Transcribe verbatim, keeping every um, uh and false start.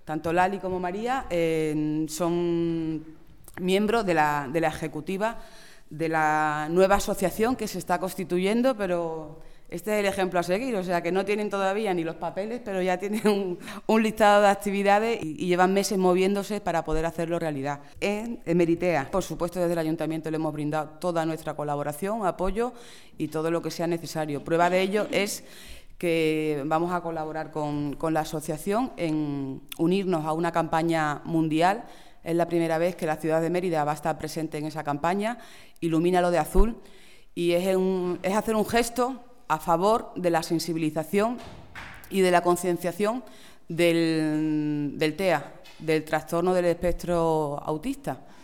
Tanto Lali como María eh, son miembros de la, de la ejecutiva de la nueva asociación que se está constituyendo, pero este es el ejemplo a seguir, o sea que no tienen todavía ni los papeles, pero ya tienen un, un listado de actividades y, y llevan meses moviéndose para poder hacerlo realidad. En Emeritea, por supuesto, desde el Ayuntamiento le hemos brindado toda nuestra colaboración, apoyo y todo lo que sea necesario. Prueba de ello es que vamos a colaborar con, con la asociación en unirnos a una campaña mundial. Es la primera vez que la ciudad de Mérida va a estar presente en esa campaña, Ilumínalo de azul, y es, un, es hacer un gesto a favor de la sensibilización y de la concienciación del, del T E A, del trastorno del espectro autista.